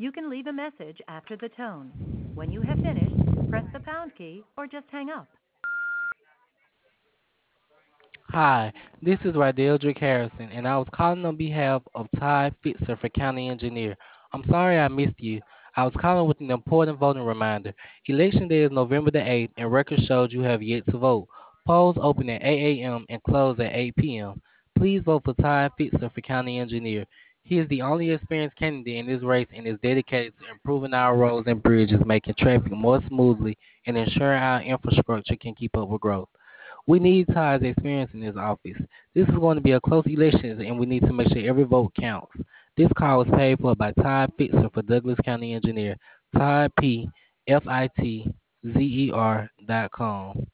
You can leave a message after the tone. When you have finished, press the pound key or just hang up. Hi, this is Radeldrick Harrison, and I was calling on behalf of Ty Fitzer for County Engineer. I'm sorry I missed you. I was calling with an important voting reminder. Election day is November the 8th, and records showed you have yet to vote. Polls open at 8 a.m. and close at 8 p.m. Please vote for Ty Fitzer for County Engineer. He is the only experienced candidate in this race and is dedicated to improving our roads and bridges, making traffic more smoothly, and ensuring our infrastructure can keep up with growth. We need Todd's experience in his office. This is going to be a close election, and we need to make sure every vote counts. This call was paid for by Todd Fitzer for Douglas County Engineer. Todd P. FITZER.com.